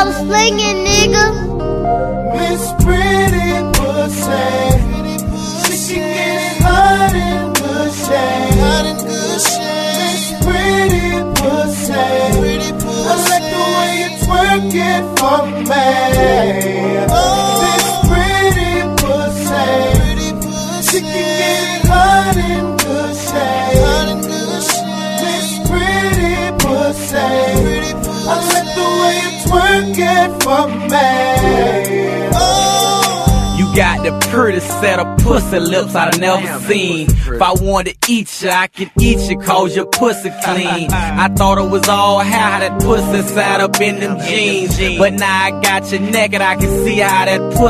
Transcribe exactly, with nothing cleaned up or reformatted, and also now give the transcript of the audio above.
I'm slinging, nigga. Miss Pretty Pussy, she can get it hot in good shape. Miss Pretty Pussy, I like the way you twerk it for me. Miss Pretty Pussy, she can get it hot in good shape. Miss Pretty Pussy, I like the way you twerk it for me. You got the prettiest set of pussy lips I've never seen. If I wanted to eat you, I could eat you cause your pussy clean. I thought it was all how that pussy sat up in them jeans, but now I got you naked, I can see how that pussy